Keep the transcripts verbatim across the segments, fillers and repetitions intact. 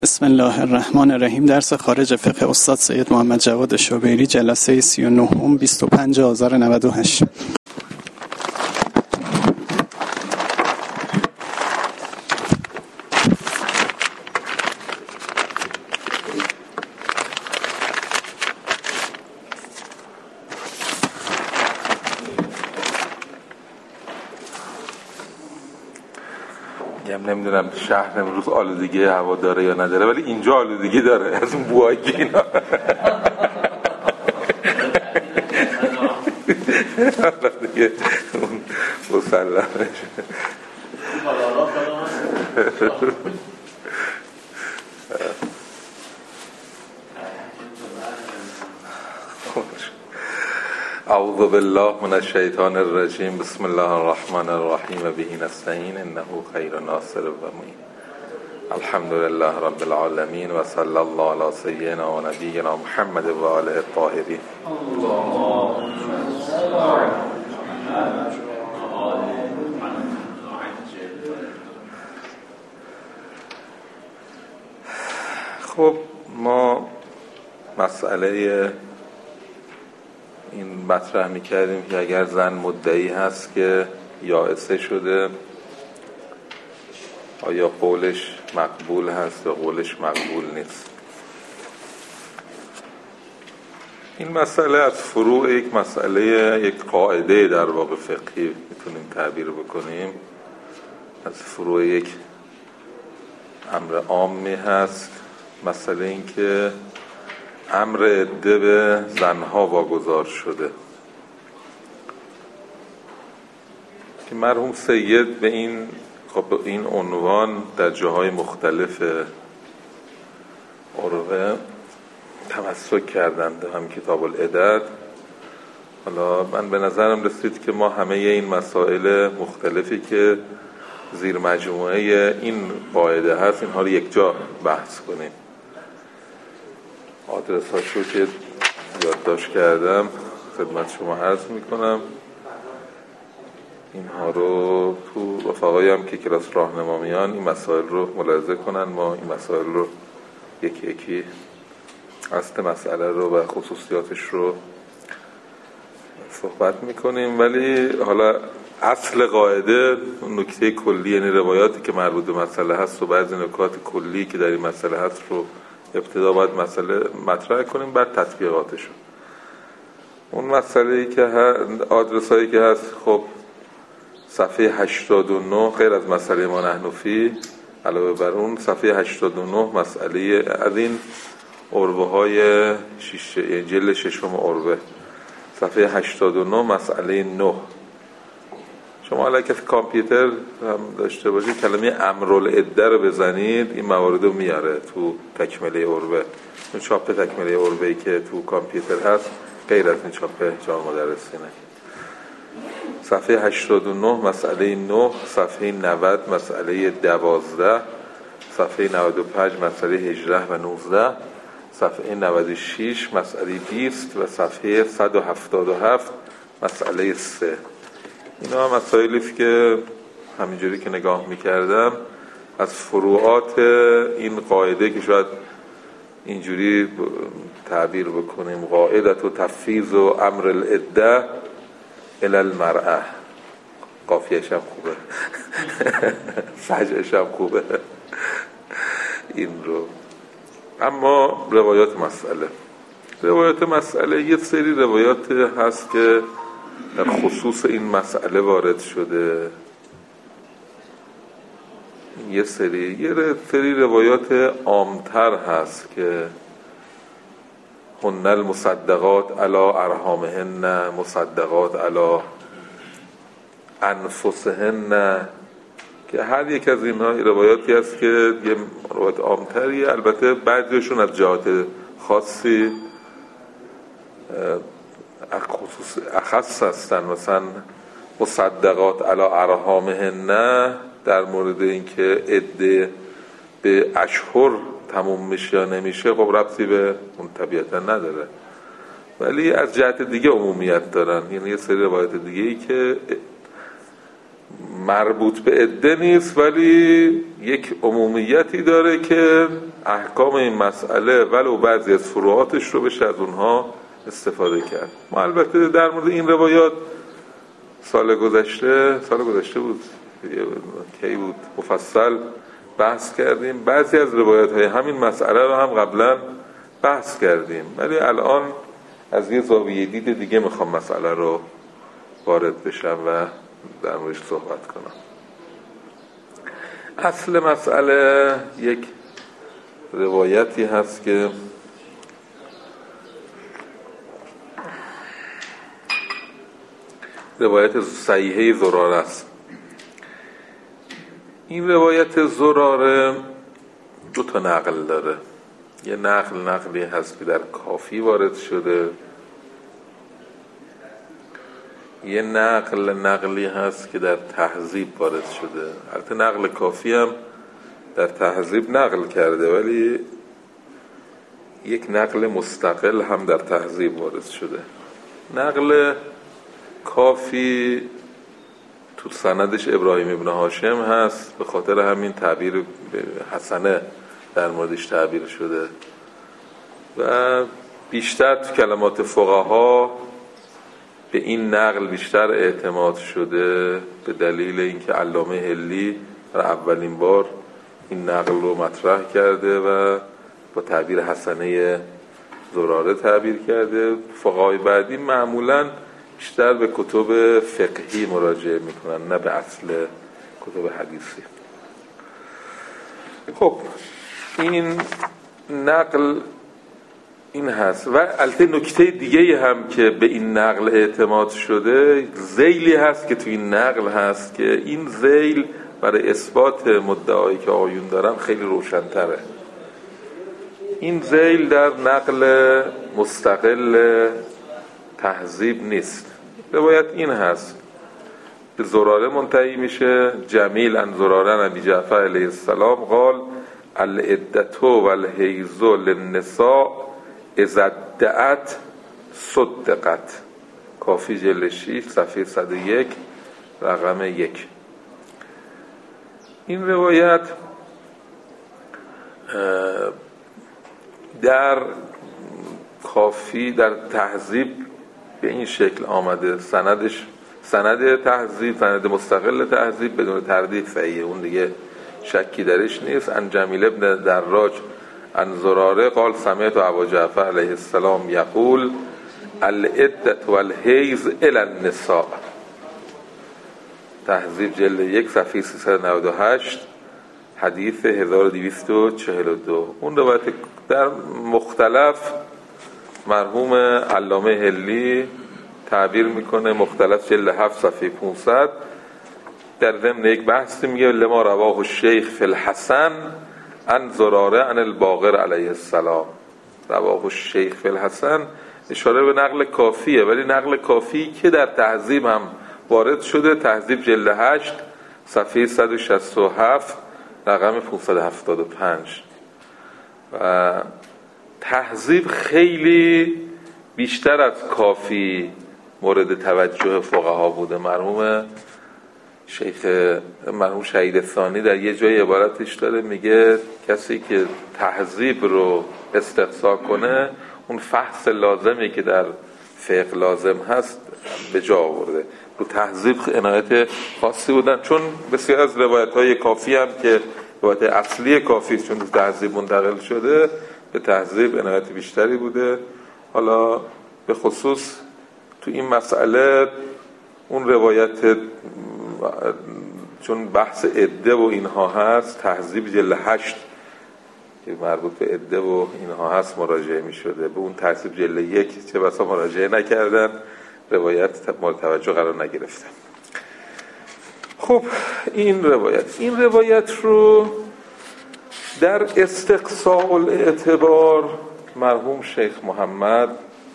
بسم الله الرحمن الرحیم. درس خارج فقه استاد سید محمد جواد شوبیری، جلسه سی و نه، بیست و پنج آذر نود و هشت. نمیدونم شهر امروز آلودگی هوا داره یا نداره، ولی اینجا آلودگی داره از اون بوهایی که اینا دیگه اون مسلمش. اعوذ بالله من الشیطان الرجیم. بسم الله الرحمن الرحیم. به نستعین انه خیر ناصر و معین. الحمد لله رب العالمین و صلی الله علی سیدنا و نبینا محمد و آله الطاهرین. خب ما مسئله این مطرح می‌کردیم که اگر زن مدعی هست که یائسه شده، آیا قولش مقبول هست یا قولش مقبول نیست؟ این مسئله از فروع یک مسئله، یک قاعده در واقع فقهی میتونیم تعبیر بکنیم، از فروع یک امر عامی هست. مسئله این که امر عده به زنها واگذار شده که مرحوم سید به این خب این عنوان در جاهای مختلف عربه تمسک کردند، هم کتاب العدد. حالا من به نظرم رسید که ما همه این مسائل مختلفی که زیر مجموعه این قاعده هست اینها رو یک جا بحث کنیم. آدرس هاشو که یادداشت کردم خدمت شما عرض میکنم. اینها رو تو رفقایی هم که کلاس راهنما میان این مسائل رو ملاحظه کنن. ما این مسائل رو یکی یکی اصل مسئله رو و خصوصیاتش رو صحبت میکنیم، ولی حالا اصل قاعده نکته کلی، یعنی روایاتی که مربوط به مسئله هست و بعضی نکات کلی که در این مسئله هست رو ابتدا باید مسئله مطرح کنیم، بعد تطبیقاتش. اون مسئله‌ای که آدرس هایی که هست، خب صفحه هشتاد و نه غیر از مسئله ما نحنفی، علاوه بر اون صفحه هشتاد و نه مسئله از این عربه های شیش جلد ششم عربه، صفحه هشتاد و نه مسئله نه. شما اگه کسی کامپیوتر هم داشته باشید کلمه امرالعده رو بزنید این موارد رو میاره تو تکمله عربه. اون چاپ تکمله عربه‌ای که تو کامپیوتر هست غیر از این چاپ جامعه مدرسینه. صفحه هشتاد و نه مسئله نه، صفحه نود مسئله دوازده، صفحه نود و پنج مسئله هجده و نوزده، صفحه نود و شش مسئله بیست و صفحه صد و هفتاد و هفت مسئله سه. اینا هم مسائلی است که همینجوری که نگاه میکردم از فروعات این قاعده که شاید اینجوری تعبیر بکنیم، قاعدت و تفویض و امر العده الی المرأه. قافیه‌ش هم خوبه سجعش هم خوبه این رو. اما روایات مسئله روایات مسئله یه سری روایات هست که در خصوص این مسئله وارد شده. یه سری یه سری روایات عامتر هست که هن المصدقات علی ارحامهن، مصدقات علی انفسهن، که هر یک از اینها روایاتی هست که یه روایت عامتریه. البته بعضیشون از جهات خاصی خصوص اخص هستن، مثلا مصدقات علی ارحامهن در مورد اینکه عده به اشهر تموم میشه یا نمیشه خب ربطی به اون طبیعتا نداره، ولی از جهت دیگه عمومیت دارن. یعنی یه سری روایت دیگه ای که مربوط به عده نیست، ولی یک عمومیتی داره که احکام این مسئله ولو بعضی از فروعاتش رو بشه از اونها استفاده کرد. ما البته در مورد این روایات سال گذشته سال گذشته بود کی بود مفصل بحث کردیم. بعضی از روایات های همین مسئله رو هم قبلا بحث کردیم، ولی الان از یه زاویه دید دیگه میخوام مسئله رو وارد بشم و در موردش صحبت کنم. اصل مسئله یک روایتی هست که روایت صحیحه زراره است. این روایت زراره دو تا نقل داره. یه نقل نقلی هست که در کافی وارد شده، یه نقل نقلی هست که در تهذیب وارد شده. البته نقل کافی هم در تهذیب نقل کرده، ولی یک نقل مستقل هم در تهذیب وارد شده. نقل کافی تو سندش ابراهیم ابن هاشم هست، به خاطر همین تعبیر حسنه در موردش تعبیر شده و بیشتر تو کلمات فقها به این نقل بیشتر اعتماد شده، به دلیل اینکه علامه حلی برای اولین بار این نقل رو مطرح کرده و با تعبیر حسنه زراره تعبیر کرده. فقهای بعدی معمولاً بیشتر به کتب فقهی مراجعه میکنن، نه به اصل کتب حدیثی. خب این نقل این هست و البته نکته دیگه هم که به این نقل اعتماد شده، ذیلی هست که تو این نقل هست که این ذیل برای اثبات مدعایی که آقایون دارن خیلی روشن‌تره. این ذیل در نقل مستقل تهذیب نیست. روایت این هست به زراره منتهی میشه: جمیل عن زراره نبی جعفر علیه السلام قال العدة والحیض للنساء اذا ادعت صدقت. کافی جلد شش صفحه صد و یک رقم یک. این روایت در کافی در تهذیب به این شکل آمده. سندش سند تهذیب، سند مستقل تهذیب بدون تردید صحیحه، اون دیگه شکی درش نیست. ان جمیل ابن دراج ان زراره قال سمعت ابا جعفر علیه السلام یقول العدة والحیض الی النساء. تهذیب جلد یک صفحه سیصد و نود و هشت حدیث هزار و دویست و چهل و دو. اون روایت در مختلف مرحوم علامه حلی تعبیر میکنه، مختلف جلد هفت صفحه پانصد، در ضمن یک بحثی میگه لما رواه الشیخ فی الحسن عن زراره عن الباقر علیه السلام. رواه الشیخ فی الحسن اشاره به نقل کافیه، ولی نقل کافی که در تهذیب هم وارد شده، تهذیب جلد هشت صفحه صد و شصت و هفت رقم پانصد و هفتاد و پنج. و تهذیب خیلی بیشتر از کافی مورد توجه فقها بوده. مرحوم شیخ مرحوم شهید ثانی در یه جای عبارتش داره، میگه کسی که تهذیب رو استقصا کنه اون فحص لازمی که در فقه لازم هست به جا آورده. رو تهذیب عنایت خاصی بودن، چون بسیار از روایت‌های کافی هم که روایت اصلی کافی چون تو تهذیب منتقل شده به تهذیب عنایت بیشتری بوده. حالا به خصوص تو این مسئله اون روایت چون بحث عده و اینها هست، تهذیب جلد هشت که مربوط به عده و اینها هست مراجعه می شده. به اون تهذیب جلد یک چه بسا مراجعه نکردن، روایت مورد توجه قرار نگرفته. خب این روایت این روایت رو در استقصاء الاعتبار مرحوم شیخ محمد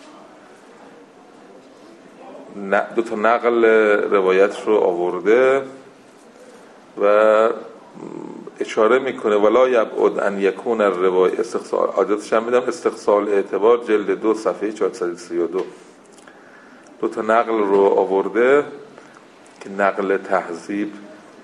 دو تا نقل روایت رو آورده و اشاره میکنه ولا یبعد ان یکون الروایت استقصاء عادتش هم میدم استقصاء الاعتبار جلد دو صفحه چهارصد و سی و دو. دو تا نقل رو آورده که نقل تهذیب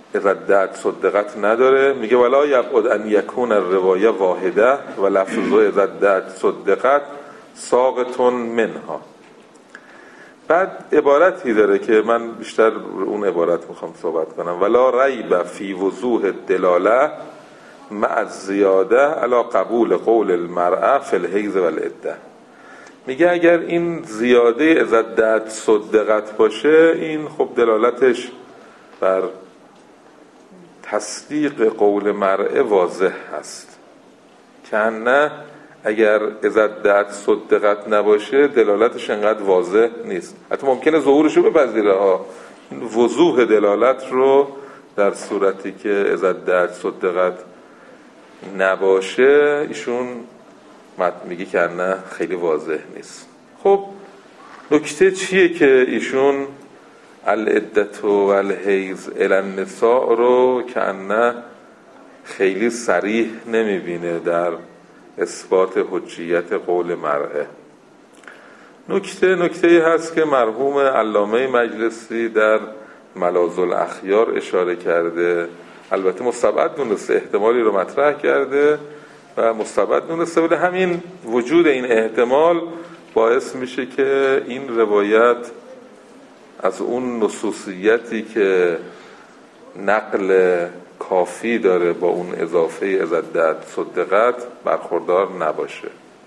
ازداد صدقت نداره. میگه ولا یبعد ان یکون الروایه واحده و لفظ ازداد صدقت ساقطون منها. بعد عبارتی داره که من بیشتر اون عبارت میخوام صحبت کنم. ولا ریب فی وضوح دلاله مع زیاده علی قبول قول المرأة فی الحیض و العده. میگه اگر این زیاده ازداد صدقت باشه، این خب دلالتش بر تصدیق قول مرأة واضح هست، که نه اگر ازداد صدقت نباشه دلالتش انقدر واضح نیست. حتی ممکنه ظهورش رو بپذیره ها، وضوح دلالت رو در صورتی که ازداد صدقت نباشه ایشون میگه که نه خیلی واضح نیست. خب نکته چیه که ایشون العدة و الحیض الی النساء رو که نه خیلی صریح نمیبینه در اثبات حجیت قول مرأة. نکته نکته هست که مرحوم علامه مجلسی در ملاذ الاخیار اشاره کرده، البته مستبعد دونسته، احتمالی رو مطرح کرده و مستبعد دونسته، ولی همین وجود این احتمال باعث میشه که این روایت از اون نصوصیتی که نقل کافی داره با اون اضافه ازداد صدقت برخوردار نباشه.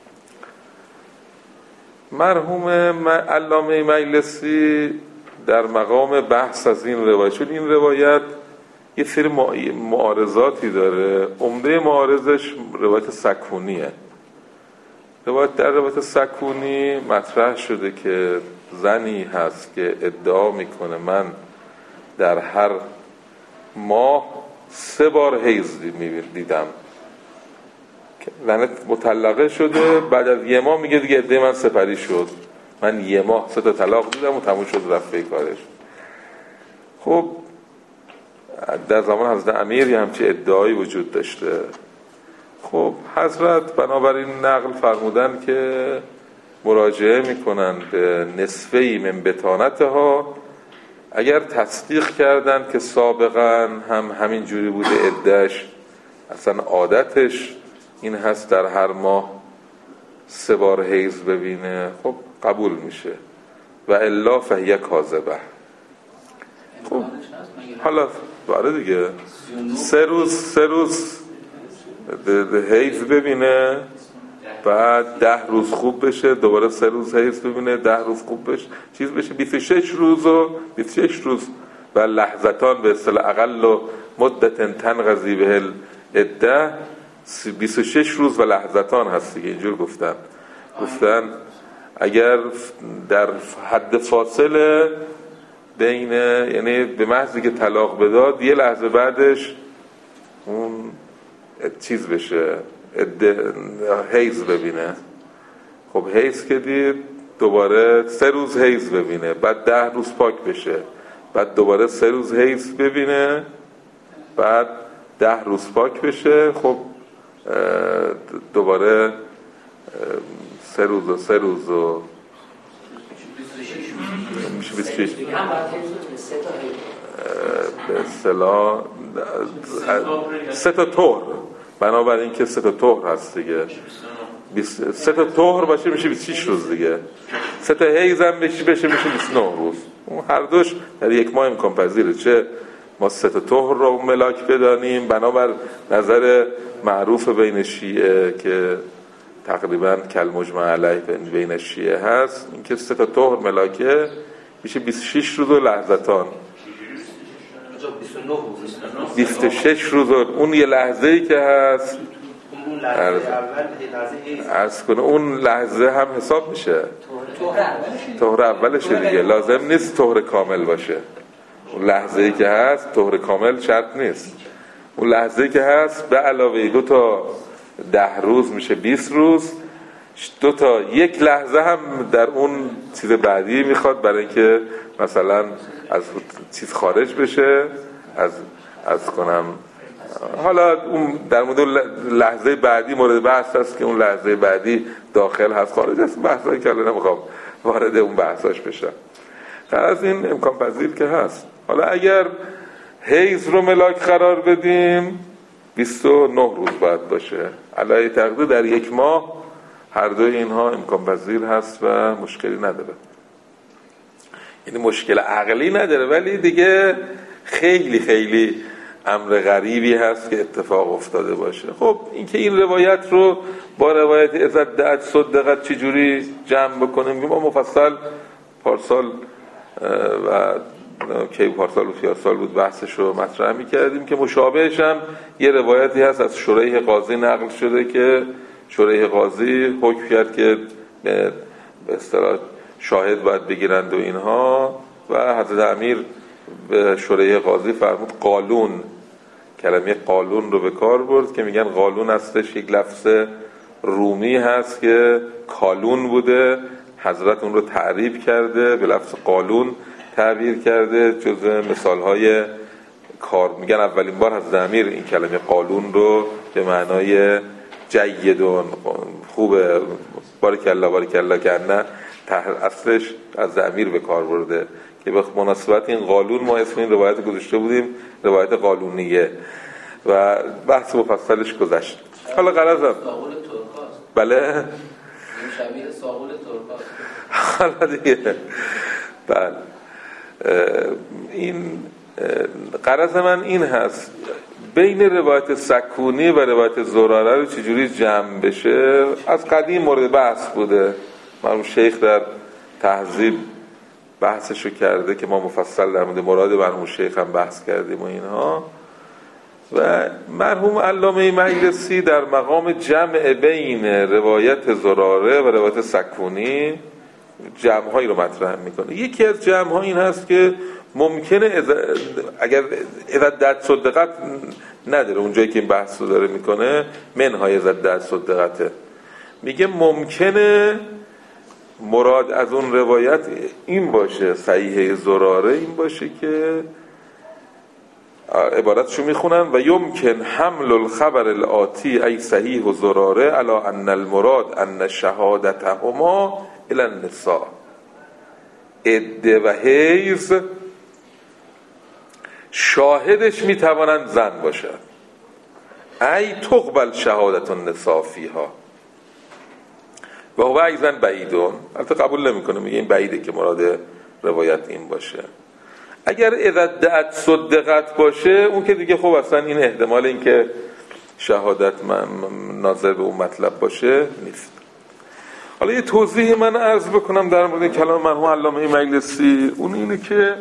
مرحوم علامه مجلسی در مقام بحث از این روایت، چون این روایت یه سری معارضاتی داره، عمده معارضش روایت سکونیه. روایت در روایت سکونی مطرح شده که زنی هست که ادعا میکنه من در هر ماه سه بار حیض دیدم، زنت مطلقه شده، بعد از یه ماه میگه دیگه عده من سپری شد، من یه ماه سه تا طلاق دیدم و تموم شد رفت پی کارش. خب در زمان حضرت امیری همچه ادعایی وجود داشته. خب حضرت بنابراین نقل فرمودن که مراجعه میکنن به نصفه‌ای من بطانتها، اگر تصدیق کردن که سابقا هم همین جوری بوده، عده‌اش اصلا عادتش این هست در هر ماه سه بار حیض ببینه، خب قبول میشه، و الا فهیه کاذبه. خب حالا باره دیگه سه روز سه روز حیض ببینه، بعد ده روز خوب بشه، دوباره سه روز حیض ببینه، ده روز خوب بشه، چیز بشه بیست و شش روز و بیست و شش روز و لحظتان به اصطلاح اقل و مدت تنقضی به العده بیست و شش روز و لحظتان هست دیگه. اینجور گفتن گفتن اگر در حد فاصله بین، یعنی به محضی که طلاق بداد یه لحظه بعدش اون چیز بشه، حیض ببینه. خب حیض که دید دوباره سه روز حیض ببینه، بعد ده روز پاک بشه، بعد دوباره سه روز حیض ببینه، بعد ده روز پاک بشه، خب دوباره سه روز و سه روز و میشه بیست و شش به اصطلاح سه تا طهر، بنابراین که سه تا طهر هست دیگه، سه تا طهر باشه میشه بیست و شش روز دیگه، سه تا حیض هم بشه بشه میشه بیست و نه روز. اون هر دوش در یک ماه امکان پذیره، چه ما سه تا طهر رو ملاک بدانیم بنابر نظر معروف بین شیعه که تقریبا کل مجمع علیه بین شیعه هست، این که سه تا طهر ملاکه میشه بیست و شش روز و لحظتان، بیست و شش روز. اون یه لحظه‌ای که هست عرض کنه اون لحظه هم حساب میشه، طهر اولشه دیگه، لازم نیست طهر کامل باشه. اون لحظه‌ای که هست طهر کامل شرط نیست، اون لحظه‌ای که هست به علاوه دو تا ده روز میشه بیست روز، دو تا یک لحظه هم در اون چیز بعدی میخواد برای اینکه مثلا از چیز خارج بشه، از از کنم حالا اون در مورد لحظه بعدی مورد بحث هست که اون لحظه بعدی داخل هست خارج هست، بحثایی که الان نمیخوام وارد اون بحثاش بشم. از این امکان پذیر که هست. حالا اگر حیض رو ملاک قرار بدیم بیست و نه روز باید باشه. علی تقدیر در یک ماه هر دوی اینها امکان پذیر هست و مشکلی نداره، یعنی مشکل عقلی نداره، ولی دیگه خیلی خیلی امر غریبی هست که اتفاق افتاده باشه. خب اینکه این روایت رو با روایت اذا دعت صدقت چجوری جمع بکنیم، ما مفصل پارسال و کی پارسال و سیاسال بود بحثش رو مطرح می‌کردیم که مشابهش هم یه روایتی هست از شریح قاضی نقل شده که شریح قاضی حکم کرد که به اصطلاح شاهد باید بگیرند و اینها، و حضرت امیر به شریح قاضی فرمود قالون، کلمه قالون رو به کار برد که میگن قالون هستش یک لفظ رومی هست که کالون بوده، حضرت اون رو تعریب کرده به لفظ قالون تعبیر کرده. جزء مثالهای کار میگن اولین بار حضرت امیر این کلمه قالون رو به معنای جیدون خوبه بارکالله بارکالله کنه اصلش از امیر به کار برده که به مناسبت این قالون ما اسم این روایت گذاشته بودیم روایت قالونیه و بحث مفصلش گذشت. حالا غرضم بله این شبیه ساغول ترکاست. حالا دیگه بله این غرض من این هست بین روایت سکونی و روایت زراره رو چجوری جمع بشه از قدیم مورد بحث بوده. مرحوم شیخ در تهذیب بحثشو کرده که ما مفصل در مورد مراد مرحوم شیخ هم بحث کردیم و اینها، و مرحوم علامه مجلسی در مقام جمع بین روایت زراره و روایت سکونی جمع‌هایی رو مطرح میکنه. یکی از جمع‌ها این هست که ممکنه اگر ازداد صدقت نداره اونجایی که این بحث رو داره میکنه منهای ازداد صدقته، میگه ممکنه مراد از اون روایت این باشه صحیح زراره این باشه که عبارتشو میخونن و یمکن حمل الخبر الآتی ای صحیح و زراره علی ان المراد ان شهادتهما الی النساء عده و حیض شاهدش میتوانند زن باشد ای تقبل شهادت النساء فیها و هو ایضا بعیدون. البته قبول نمیکنه، میگه این بعیده که مراد روایت این باشه. اگر اذا دعت صدقت باشه اون که دیگه خب اصلا این احتمال این که شهادت ناظر به اون مطلب باشه نیست. حالا یه توضیح من عرض بکنم در مورد کلام مرحوم علامه مجلسی. اون اینه که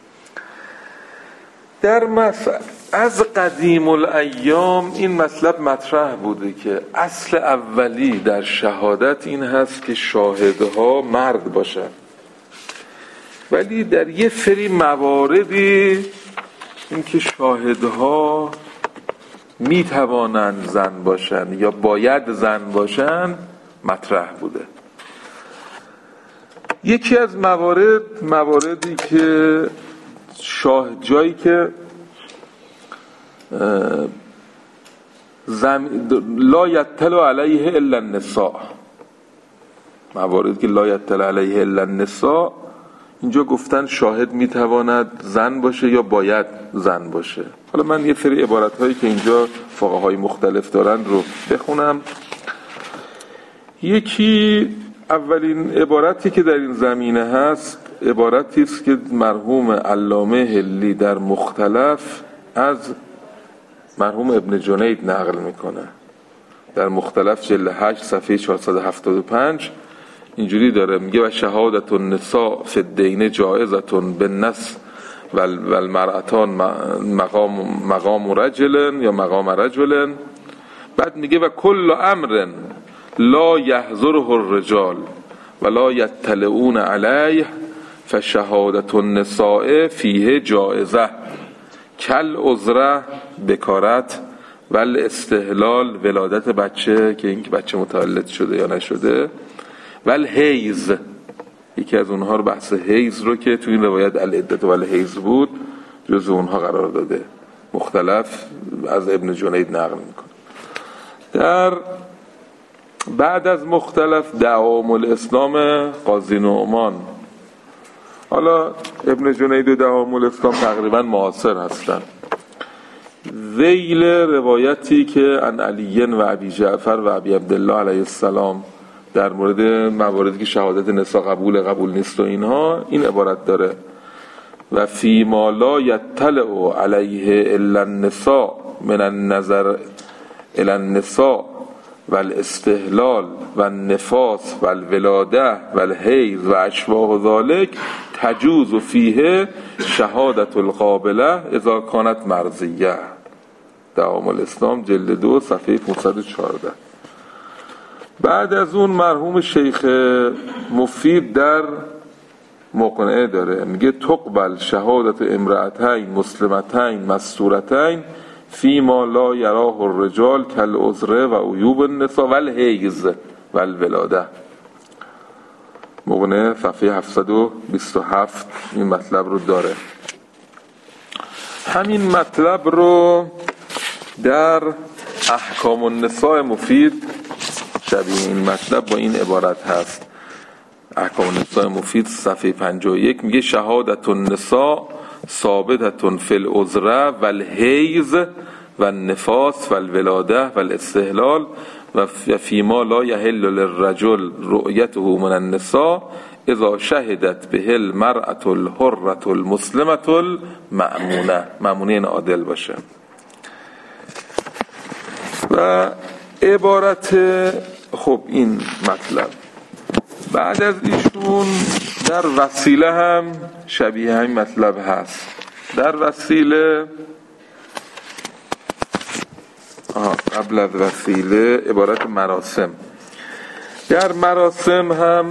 در مسئله از قدیم الایام این مطلب مطرح بوده که اصل اولی در شهادت این هست که شاهدها مرد باشن، ولی در یه سری مواردی این که شاهدها میتوانند زن باشن یا باید زن باشن مطرح بوده. یکی از موارد مواردی که شاه جایی که زم... لا یطلع علیه الا النساء، مواردی که لا یطلع علیه الا النساء اینجا گفتن شاهد میتواند زن باشه یا باید زن باشه. حالا من یه سری عبارت هایی که اینجا فقهای مختلف دارن رو بخونم. یکی اولین عبارتی که در این زمینه هست عبارتی است که مرحوم علامه هلی در مختلف از مرحوم ابن جنید نقل میکنه. در مختلف جلد هشت صفحه چهارصد و هفتاد و پنج اینجوری داره، میگه و شهادت النساء فی الدین جائزتون بالنص و المرأتان مقام مقام رجل یا مقام رجل. بعد میگه و کل امر لا یحضره الرجال ولا یطلعون علیه فشهادت النساء فیه جائزه کل عذره بکارت ول استحلال ولادت بچه که اینکه بچه متولد شده یا نشده ول حیض. یکی از اونها رو بحث حیض رو که تو این روایت العدت ول حیض بود جزو اونها قرار داده. مختلف از ابن جنید نقل میکنه. در بعد از مختلف دعوام الاسلام قاضی نعمان. حالا ابن جنید و دعوام الاسلام تقریبا معاصر هستن. ذیل روایتی که عن علی و ابی جعفر و ابی عبدالله علیه السلام در مورد مواردی که شهادت نساء قبول قبول نیست و اینها این عبارت داره: و فی ما لا یطلع علیه الا النساء من النظر الی النساء والاستحلال والنفاس والولاده والحیض و اشباه ذلك تجوز فیه شهادت القابله اذا کانت مرضیه. دوام الاسلام جلد دو صفحه پانصد و چهارده. بعد از اون مرحوم شیخ مفید در مقنعه داره، میگه تقبل شهادت امرأتین مسلمتین مستورتین فی ما لا یراه الرجال کالعذر و عیوب النساء والحیض والولاده. مقنعه صفحه هفتصد و بیست و هفت این مطلب رو داره. همین مطلب رو در احکام النساء مفید شبیه این مطلب با این عبارت هست. احکام النساء مفید صفحه پنجاه و یک میگه شهادت النساء ثابتة فی العذر والحیض والنفاس والولاده والاستحلال و فیما لا یحل للرجل رؤیته من النساء اذا شهدت به المرأة الحرة المسلمة المأمونة. مأمونه این عادل باشه. و عبارت خب این مطلب بعد از ایشون در وسیله هم شبیه همین مطلب هست. در وسیله آه قبل از وسیله عبارت مراسم. در مراسم هم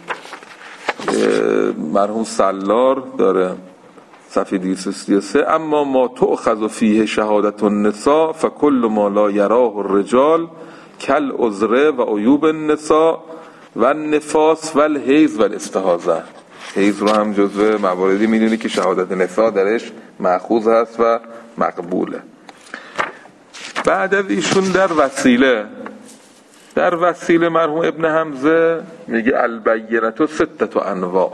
مرحوم سالار داره صفحه دویست و سی و سه: اما ما تؤخذ فیه شهادت النساء فکل ما لا یراه الرجال کالعذر و عیوب النساء و النفاس و الحیض و الاستحاضه. حیض رو هم جزو مواردی میدونی که شهادت نساء درش مأخوذ هست و مقبوله. بعد از ایشون در وسیله در وسیله مرحوم ابن حمزه میگه البینة ستة انواع.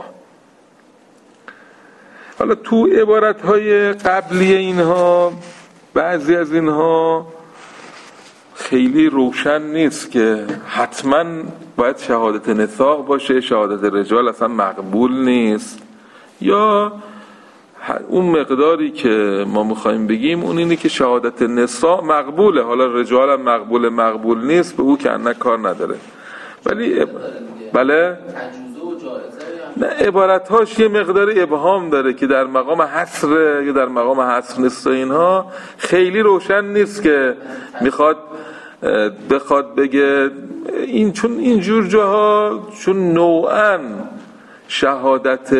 حالا تو عبارت‌های قبلی اینها بعضی از اینها خیلی روشن نیست که حتما باید شهادت نساء باشه، شهادت رجال اصلا مقبول نیست، یا اون مقداری که ما میخوایم بگیم اون اینه که شهادت نساء مقبوله، حالا رجال هم مقبول مقبول نیست، به او که انک کار نداره. ولی بله نه، عبارتهاش یه مقدار ابهام داره که در مقام حصر یا در مقام حصر نیست و اینها خیلی روشن نیست که میخواد بخواد بگه این، چون اینجور جاها چون نوعاً شهادت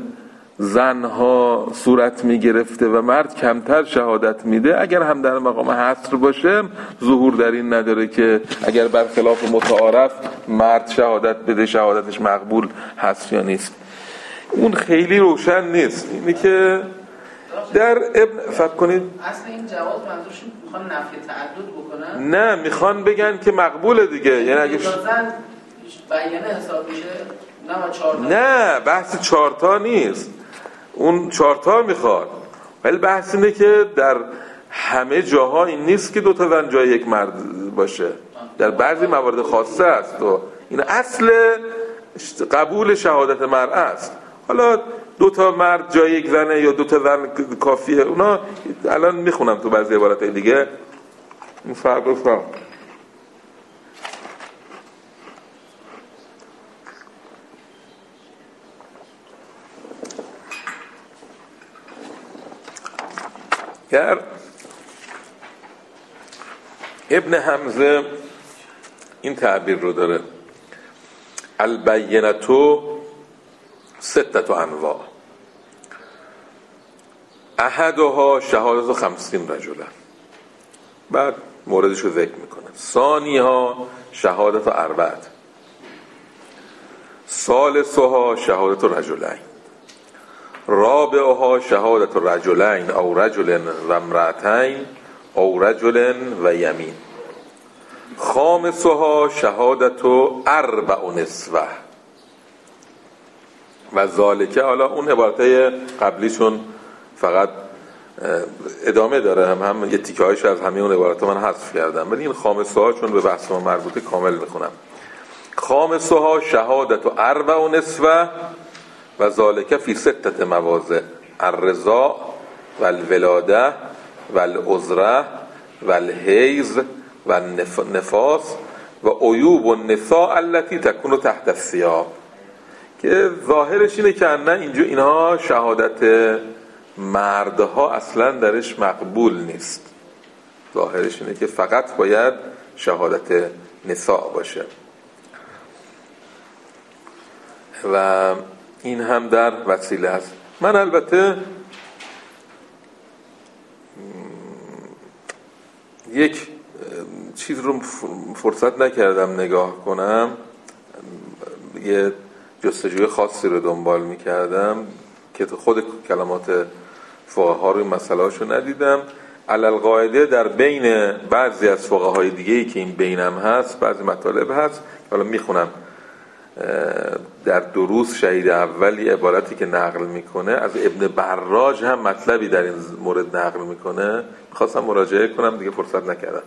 زنها صورت میگرفته و مرد کمتر شهادت میده، اگر هم در مقام حصر باشه ظهور در این نداره که اگر برخلاف متعارف مرد شهادت بده شهادتش مقبول هست یا نیست. اون خیلی روشن نیست. اینی که در ابن فکر کنید اصلا این جواز منظورشون میخوان نفی تعدد بکنن؟ نه، میخوان بگن که مقبوله دیگه. یعنی اگه زن بیانه حساب میشه نه چهار تا. نه، بحث چهار تا نیست، اون چهار تا میخواد، ولی بحث اینه که در همه جاها این نیست که دو تا زن جای یک مرد باشه، در بعضی موارد خاصه است و این اصل قبول شهادت مرد است. حالا دو تا مرد جای یک زنه یا دو تا زن کافیه، اونا الان میخونم تو بعضی عبارات دیگه این فرق رو فهم. گر ابن حمزه این تعبیر رو داره: البینتو ستة انواع احدها شهادت خمسین رجله. بعد موردش رو ذکر میکنه: ثانیها شهادت اربعت، ثالثها شهادت رجلین، رابعها شهادت رجلین او رجل و امرأتین او رجل و یمین، خامسها شهادت اربع نسوه و ذالکه. حالا اون عبارتای قبلیشون فقط ادامه داره، هم هم یه تیکه هایش از همه اون عبارات من حذف کردم، ولی این خامسه ها چون به بحث ما مربوطه کامل میخونم. خامسه ها شهادت و اربع و نسوه و ذالک فی ستت مواضع: الرضا و الولاده و العذره و الحیض و النفاس و عیوب النساء التي تکون تحت الثیاب. که ظاهرش اینه که نه اینجا اینها شهادت مردها اصلا درش مقبول نیست، ظاهرش اینه که فقط باید شهادت نساء باشه و این هم در وسیله است. من البته یک چیز رو فرصت نکردم نگاه کنم، یه جستجوی خاصی رو دنبال میکردم که خود کلمات فقها رو این مسئله هاشو ندیدم. علالقاعده در بین بعضی از فقهای دیگه‌ای که این بینم هست بعضی مطالب هست که حالا میخونم. در دروس شهید اولی عبارتی که نقل میکنه از ابن براج هم مطلبی در این مورد نقل میکنه، خواستم مراجعه کنم دیگه فرصت نکردم.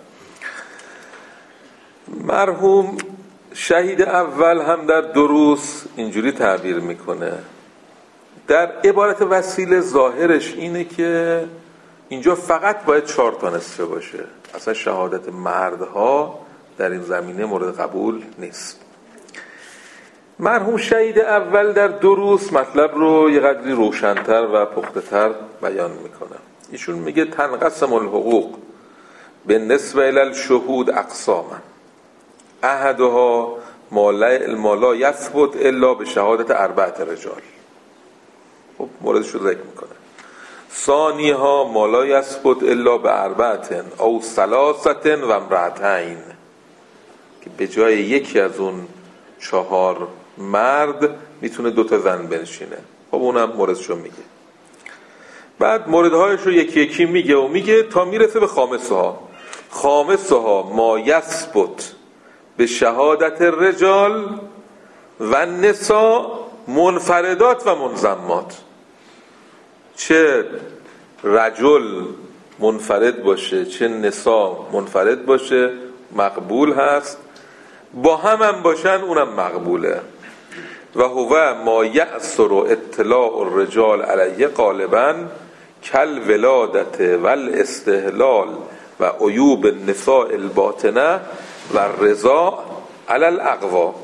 مرحوم شهید اول هم در دروس اینجوری تعبیر میکنه. در عبارت وسیله ظاهرش اینه که اینجا فقط باید چهار تا نصفه باشه، اصلا شهادت مردها در این زمینه مورد قبول نیست. مرحوم شهید اول در دروس مطلب رو یه قدری روشن‌تر و پخته‌تر بیان میکنه. ایشون میگه تنقسم الحقوق بالنسبه الی الشهود اقساما احدها ما لا یثبت الا به شهادت اربعه رجال. خب موردش رو ذکر میکنه. ثانی ها ما لا یثبت الا به اربعه او ثلاثه و امرأتین، که به جای یکی از اون چهار مرد میتونه دوتا زن بنشینه. خب اونم موردش رو میگه. بعد موردهایش رو یکی یکی میگه و میگه تا میرسه به خامسه ها. خامسه ها ما یثبت به شهادت رجال و نساء منفردات و منضمات. چه رجل منفرد باشه چه نساء منفرد باشه مقبول هست، با هم هم باشن اونم مقبوله. و هو ما یأثر اطلاع الرجال علیه غالبا کل ولادت و الاستحلال و عیوب النساء الباطنه و رضا علی الاقوا.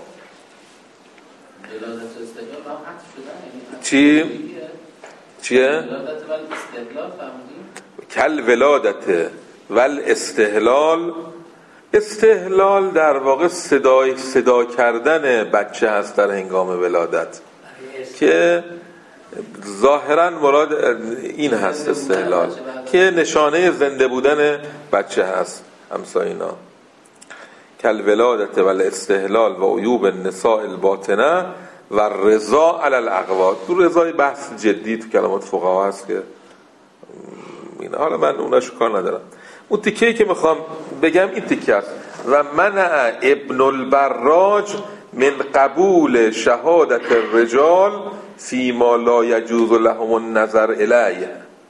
چی؟ چیه؟ کل ولادت و الاستحلال. استحلال در واقع صدای صدا کردن بچه هست در هنگام ولادت که ظاهرا مراد این هست استحلال که نشانه زنده بودن بچه هست همساینا. کل ولادت و الاستحلال و عیوب النساء الباطنه و رضا علی الاقوا. تو رضای بحث جدی تو کلمات فقها هست که این حالا من اوناشو کار ندارم. اون تیکه‌ای که میخوام بگم این تیکه است. و منع ابن البراج من قبول شهادت الرجال فیما لا یجوز لهم النظر الیه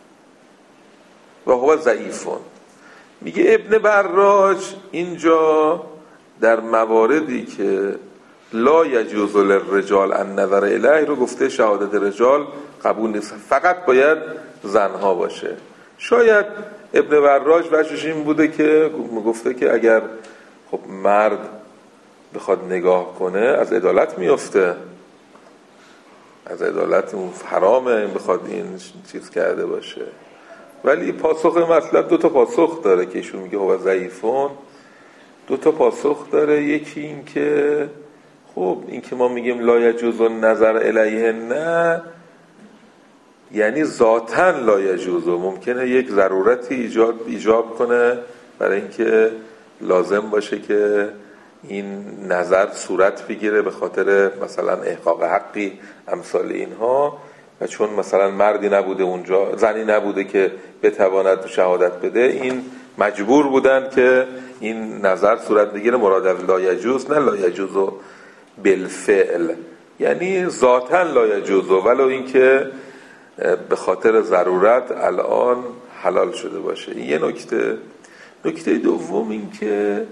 و هو ضعیفون. میگه ابن براج اینجا در مواردی که لا یجوز للرجال النظر الیه رو گفته شهادت رجال قبول نیست، فقط باید زنها باشه. شاید ابن براج وجهش این بوده که گفته که اگر خب مرد بخواد نگاه کنه از عدالت میفته، از عدالت اون حرامه این بخواد این چیز کرده باشه. ولی پاسخ مطلب دو تا پاسخ داره که ایشون میگه هو ضعیفون. دو تا پاسخ داره. یکی این که خب این که ما میگیم لا یجوز النظر الیه نه یعنی ذاتاً لا یجوز، ممکنه یک ضرورتی ایجاد ایجاب کنه برای اینکه لازم باشه که این نظر صورت بگیره به خاطر مثلا احقاق حقی امثال اینها، و چون مثلا مردی نبوده اونجا زنی نبوده که بتواند شهادت بده این مجبور بودن که این نظر صورت بگیره. مراد از لا یجوز نه لا یجوز بالفعل، یعنی ذاتاً لا یجوز، ولو اینکه به خاطر ضرورت الان حلال شده باشه. این یه نکته. نکته دوم این که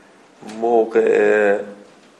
موقع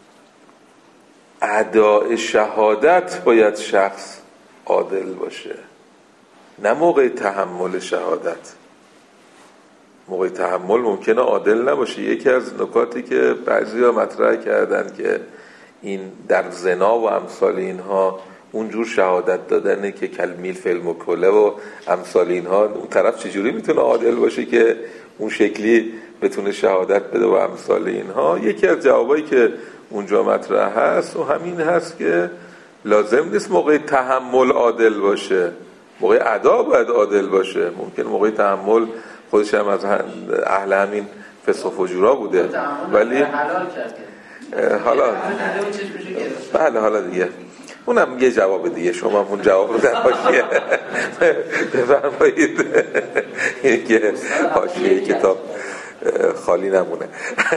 ادای شهادت باید شخص عادل باشه، نه موقع تحمل شهادت. موقع تحمل ممکنه عادل نباشه. یکی از نکاتی که بعضیا مطرح کردن که این در زنا و امثال اینها اونجور شهادت دادنه که کلمیل فیلم و کله و امثال اینها، اون طرف چجوری میتونه عادل باشه که اون شکلی بتونه شهادت بده و امثال اینها. یکی از جوابایی که اونجا مطرح هست و همین هست که لازم نیست موقع تحمل عادل باشه، موقع ادا باید عادل باشه. ممکن موقع تحمل خودش هم از اهل همین فسق و فجورا بوده ولی حلال کرده. حالا بله حالا دیگه اونم یه جواب دیگه، شما اون جواب رو در حاشیه بفرمایید که حاشیه کتاب خالی نمونه.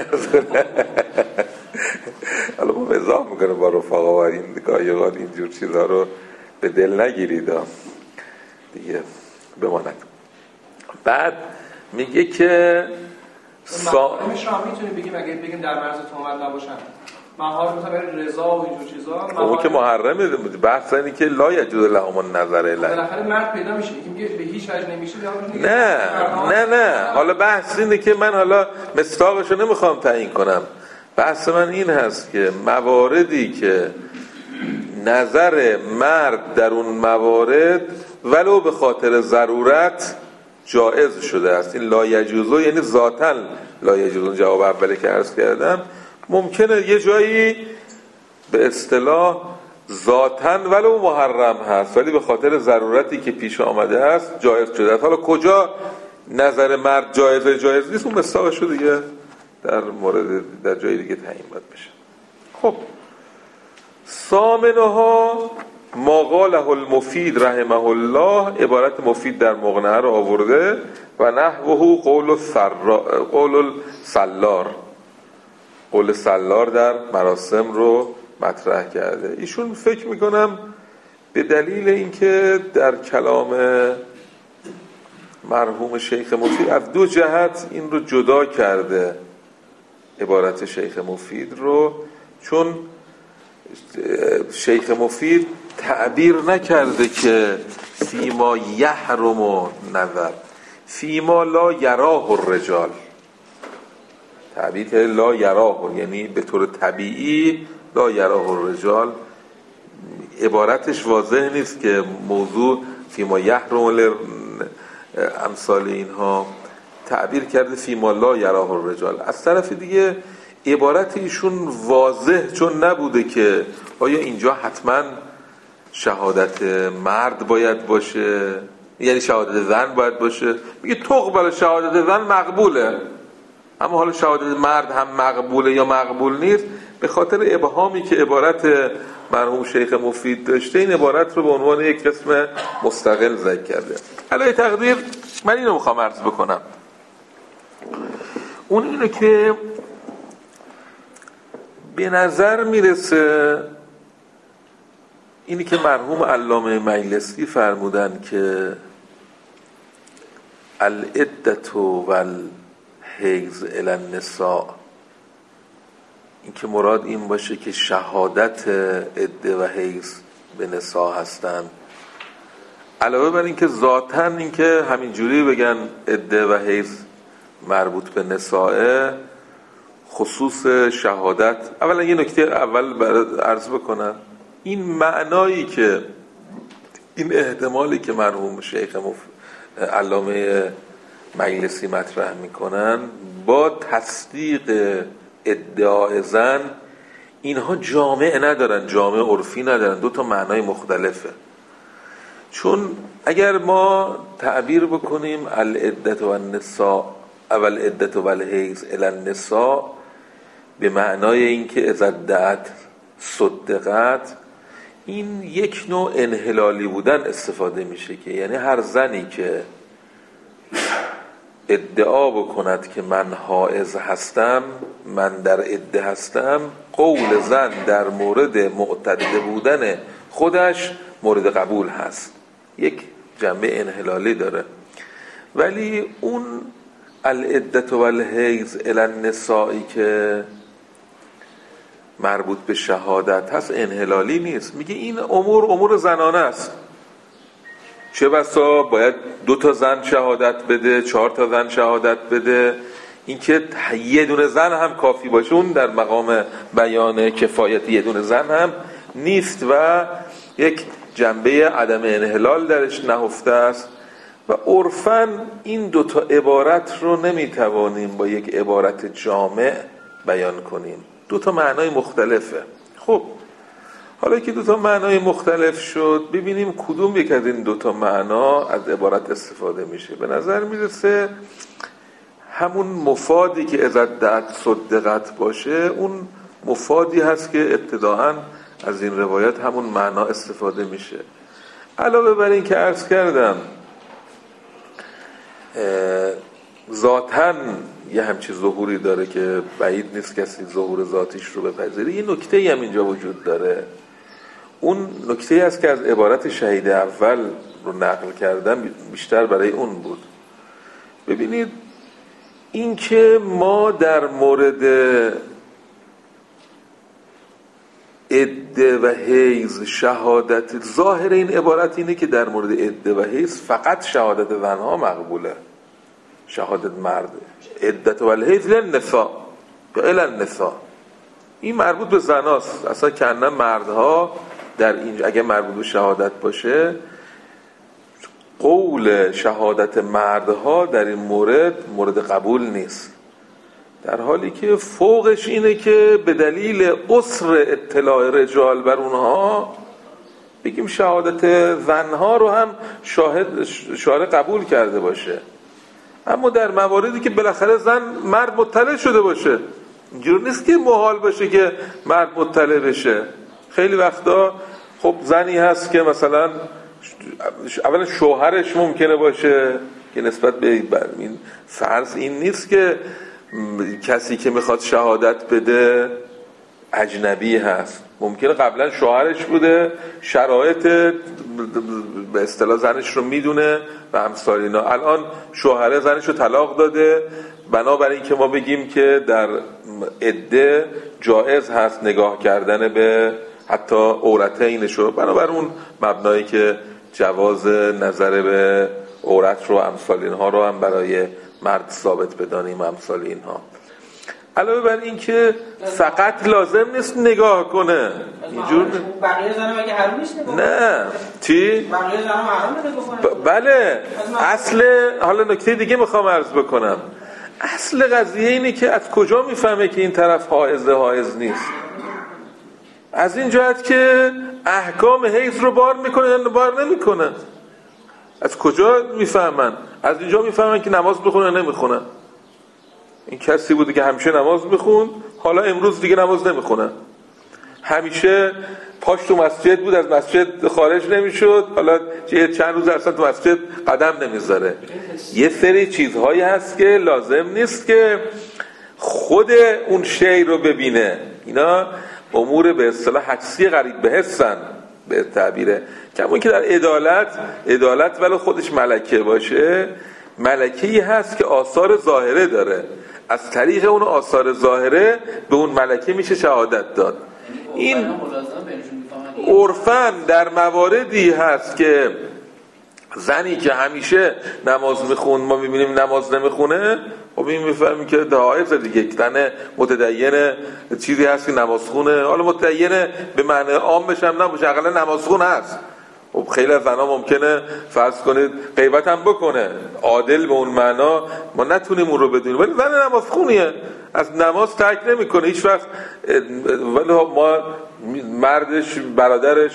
حالا ما مزاح میکنه با رفقا و این گاهی‌اوقات اینجور چیزها رو به دل نگیرید دیگه بماند. بعد میگه که سا... شما میتونیم بگیم اگه بگیم در مرز تهمت نباشن مهار مثلا برای رضا و اینجور چیزا، اون که محرمه. بحث اینه که لا یجوز لهم النظر الیه. بالاخره مرد پیدا میشه که میگه به هیچ وجه نمیشه. نه نه نه حالا بحث اینه که من حالا مصداقشو نمیخوام تعیین کنم. بحث من این هست که مواردی که نظر مرد در اون موارد ولو به خاطر ضرورت جائز شده است. این لا یجوزو یعنی ذاتاً لا یجوزو، جواب اولی که عرض کردم، ممکنه یه جایی به اصطلاح ذاتاً ولو محرم هست ولی به خاطر ضرورتی که پیش آمده است جایز شده است. حالا کجا نظر مرد جایزه جایز نیست اون مصداقشو دیگه در مورد در جای دیگه تعیین باید بشه. خب ثامنها ما قاله المفید رحمه الله، عبارت مفید در مقنعه رو آورده و نحوه قول قول السلار، قول سلار در مراسم رو مطرح کرده. ایشون فکر میکنم به دلیل اینکه در کلام مرحوم شیخ مفید از دو جهت این رو جدا کرده عبارت شیخ مفید رو، چون شیخ مفید تعبیر نکرده که فیما یحرم نظر، فیما لا یراه الرجال تعبیر کرده لا یراه، یعنی به طور طبیعی لا یراه الرجال. عبارتش واضح نیست که موضوع فیما یحرم امثال اینها، تعبیر کرده فیما لا یراه الرجال. از طرف دیگه عبارت ایشون واضح چون نبوده که آیا اینجا حتما شهادت مرد باید باشه یعنی شهادت زن باید باشه. میگه تقبل شهادت زن مقبوله، اما حالا شهادت مرد هم مقبوله یا مقبول نیست، به خاطر ابهامی که عبارت مرحوم شیخ مفید داشته این عبارت رو به عنوان یک قسم مستقل ذکر کرده. علی تقدیر من اینو میخوام عرض بکنم، اون اینه که به نظر میرسه اینی که مرحوم علامه مجلسی فرمودن که العدة والحیض الی النساء، این که مراد این باشه که شهادت عده و حیض به نساء هستن، علاوه بر این که ذاتاً این که همینجوری بگن عده و حیض مربوط به نساء، خصوص شهادت. اولا یه نکته اول عرض بکنم، این معنایی که این احتمالی که مرحوم شیخ مف... علامه مجلسی مطرح میکنن با تصدیق ادعای زن، اینها جامع ندارن، جامع عرفی ندارن، دو تا معنای مختلفه. چون اگر ما تعبیر بکنیم العدة والنساء اول عدة والحیض الی النساء به معنای اینکه اذا ادعت صدقت، این یک نوع انحلالی بودن استفاده میشه که یعنی هر زنی که ادعا بکند که من حائض هستم، من در عده هستم، قول زن در مورد معتده بودن خودش مورد قبول هست. یک جنبه انحلالی داره. ولی اون العدة والحیض الی النسائی که مربوط به شهادت هست انحلالی نیست. میگه این امور امور زنانه است، چه بسا باید دو تا زن شهادت بده، چهار تا زن شهادت بده، اینکه یه دونه زن هم کافی باشه اون در مقام بیان کفایت یه دونه زن هم نیست و یک جنبه عدم انحلال درش نهفته است و عرفاً این دوتا عبارت رو نمیتوانیم با یک عبارت جامع بیان کنیم، دوتا معنای مختلفه. خب حالا که دوتا معنای مختلف شد ببینیم کدوم یک از این دوتا معنا از عبارت استفاده میشه. به نظر میرسه همون مفادی که ازدعت صدقت باشه اون مفادی هست که ابتداعاً از این روایت همون معنا استفاده میشه. علاوه بر این که عرض کردم ذاتاً یه همچی ظهوری داره که بعید نیست کسی ظهور ذاتیش رو بپذیره. یه نکته‌ای هم اینجا وجود داره، اون نکته‌ای است که از عبارت شهید اول رو نقل کردم بیشتر برای اون بود. ببینید این که ما در مورد عده و حیض شهادت، ظاهر این عبارت اینه که در مورد عده و حیض فقط شهادت زنها مقبوله، شهادت مرد. عدت و الحیض للنساء یا الی النساء، این مربوط به زناست. اصلا کنن مردها در اینجا اگه مربوط به شهادت باشه قول شهادت مردها در این مورد مورد قبول نیست، در حالی که فوقش اینه که به دلیل عسر اطلاع رجال بر اونها بگیم شهادت زنها رو هم شاهد شارع قبول کرده باشه. اما در مواردی که بالاخره زن مرد مطلع شده باشه، اینجور نیست که محال باشه که مرد مطلع بشه. خیلی وقتا خب زنی هست که مثلا اولا شوهرش ممکنه باشه که نسبت به این فرض این نیست که کسی که میخواد شهادت بده اجنبی هست، ممکنه قبلا شوهرش بوده، شرایط به اصطلاح زنش رو میدونه و امثال اینا. الان شوهره زنش رو طلاق داده، بنابراین که ما بگیم که در عده جایز هست نگاه کردن به حتی عورتینش رو، بنابراین اون مبنایی که جواز نظر به عورت رو امثال اینها رو هم برای مرد ثابت بدانیم امثال اینها. علاوه بر این که فقط لازم نیست نگاه کنه اینجور بقیه زنم اگه حرام نیست نگاه نه چی؟ بقیه زنم حرام نگاه کنه. ب... بله اصل حالا نکته دیگه میخوام عرض بکنم، اصل قضیه اینه که از کجا میفهمه که این طرف حائضه حائض نیست؟ از این جهت که احکام حیض رو بار میکنه یا بار نمیکنه. از کجا میفهمن؟ از اینجا میفهمن که نماز بخونه نمیخونه. این کسی بوده که همیشه نماز میخوند، حالا امروز دیگه نماز نمیخونه. همیشه پاش تو مسجد بود، از مسجد خارج نمیشد، حالا چند روز اصلا تو مسجد قدم نمیذاره. یه سری چیزهایی هست که لازم نیست که خود اون شی رو ببینه. اینا امور به اصطلاح حدسی قریب به حسن به تعبیره. کما که در عدالت عدالت ولی خودش ملکه باشه، ملکه‌ای هست که آثار ظاهره داره، از طریق اون آثار ظاهره به اون ملکه میشه شهادت داد. این عرفاً در مواردی هست که زنی که همیشه نماز میخون ما میبینیم نماز نمیخونه، خب این میفهمیم که حائض دیگه، تنه متدین چیزی هست که نماز خونه، حالا متدین به معنی عامش هم نباشه، اقلا نماز خون هست. خب خیلی از زنها ممکنه فرض کنید غیبت هم بکنه، عادل به اون معنا ما نتونیم اون رو بدونیم، ولی زن نماز خونیه، از نماز ترک نمیکنه هیچ وقت. ولی ما مردش، برادرش،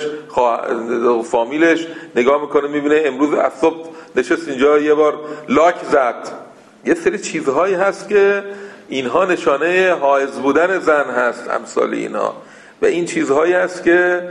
فامیلش نگاه میکنه میبینه امروز از صبح نشست اینجا یه بار لاک زد. یه سری چیزهایی هست که اینها نشانه حائض بودن زن هست امثال اینا، و این چیزهایی هست که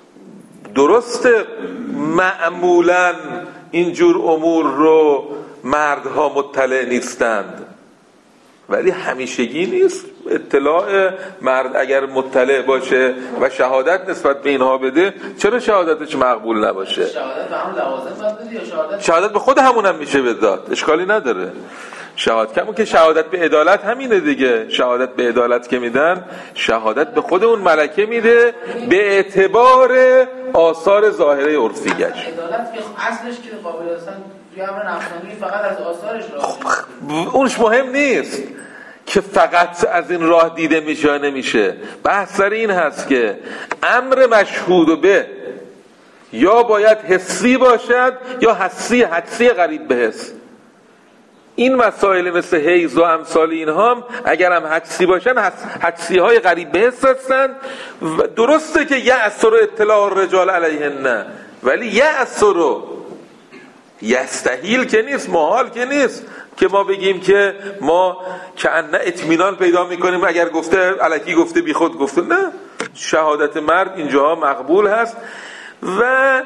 درسته معمولاً اینجور امور رو مردها مطلع نیستند، ولی همیشگی نیست. اطلاع مرد اگر مطلع باشه و شهادت نسبت به اینها بده، چرا شهادتش مقبول نباشه؟ شهادت به همون لوازم باید بده یا شهادت شهادت به خود همون هم میشه بداد، اشکالی نداره. شهادت کمون که شهادت به عدالت همینه دیگه. شهادت به عدالت که میدن، شهادت به خود اون ملکه میده به اعتبار آثار ظاهره عرفی گشت. عدالت که اصلش که قابل اصلا توی امر نفسانی فقط از آثارش راه اونش مهم نیست که فقط از این راه دیده میشه یا نمیشه. بحث سر این هست که امر مشهود به یا باید حسی باشد یا حسی حدسی قریب به حس. این مسائل مثل حیض و امثال اینها هم اگر هم حدسی باشن، حدسی های قریب به حس هستن. درسته که یأثر اطلاع الرجال علیهن، ولی یأثر یستحیل که نیست، محال که نیست که ما بگیم که ما کأنه اطمینان پیدا میکنیم اگر گفته الکی گفته بی خود گفته. نه، شهادت مرد اینجاها مقبول هست و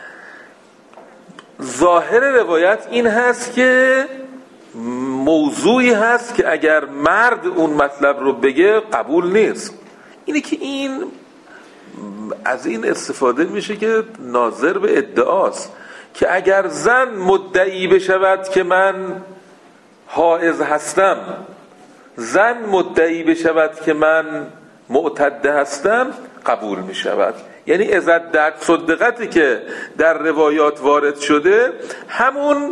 ظاهر روایت این هست که موضوعی هست که اگر مرد اون مطلب رو بگه قبول نیست. اینه که این از این استفاده میشه که ناظر به ادعاست که اگر زن مدعی بشود که من حائض هستم، زن مدعی بشود که من معتده هستم، قبول می شود. یعنی ازد در صدقتی که در روایات وارد شده همون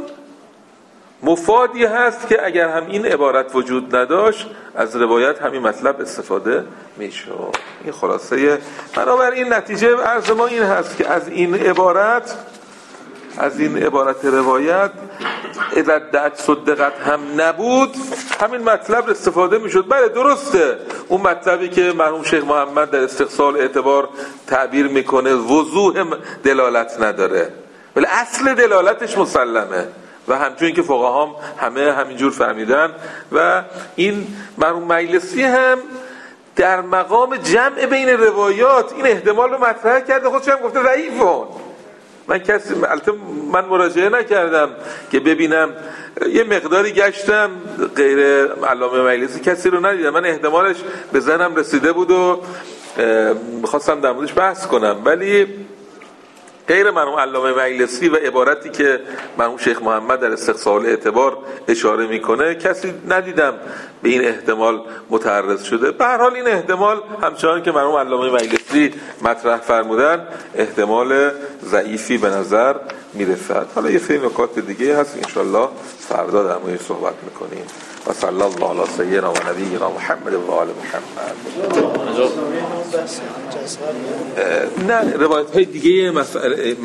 مفادی هست که اگر هم این عبارت وجود نداشت از روایت همین مطلب استفاده میشه. این خلاصه. بنابراین نتیجه عرض ما این هست که از این عبارت از این عبارت روایت اذا دعت صدقت هم نبود، همین مطلب استفاده میشد. بله درسته، اون مطلبی که مرحوم شیخ محمد در استحصال اعتبار تعبیر میکنه وضوح دلالت نداره، ولی اصل دلالتش مسلمه و همچون که فقها هم همه همینجور فهمیدن. و این مرحوم مجلسی هم در مقام جمع بین روایات این احتمال رو مطرح کرده، خودش هم گفته ضعیفون. من کسی البته من مراجعه نکردم که ببینم، یه مقداری گشتم غیر علامه مجلسی کسی رو ندیدم. من احتمالش به ذهنم رسیده بود و می‌خواستم در موردش بحث کنم، ولی غیر مرحوم علامه مجلسی و عبارتی که مرحوم شیخ محمد در استحصال اعتبار اشاره میکنه کسی ندیدم به این احتمال متعرض شده. به هر حال این احتمال همچنان که مرحوم علامه مجلسی مطرح فرمودن احتمال ضعیفی به نظر میرسد. حالا یه سری نکات دیگه هست انشالله فردا در موردش صحبت میکنیم. و صلی الله علی سیدنا و نبینا محمد و آل محمد. نه روایت های دیگه مسئله